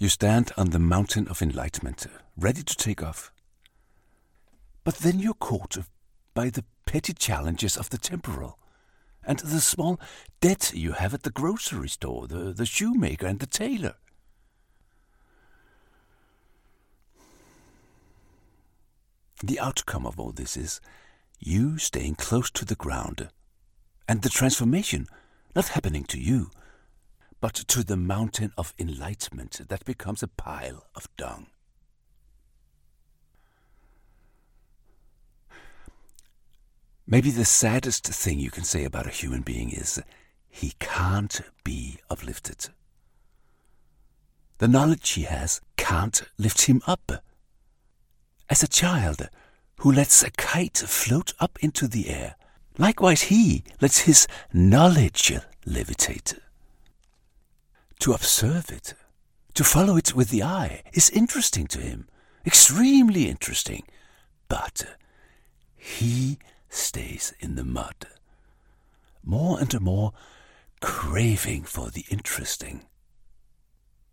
You stand on the mountain of enlightenment, ready to take off. But then you're caught by the petty challenges of the temporal, and the small debt you have at the grocery store, the shoemaker and the tailor. The outcome of all this is you staying close to the ground, and the transformation not happening to you, but to the mountain of enlightenment that becomes a pile of dung. Maybe the saddest thing you can say about a human being is he can't be uplifted. The knowledge he has can't lift him up. As a child who lets a kite float up into the air, likewise he lets his knowledge levitate. To observe it, to follow it with the eye, is interesting to him, extremely interesting, but he stays in the mud, more and more craving for the interesting.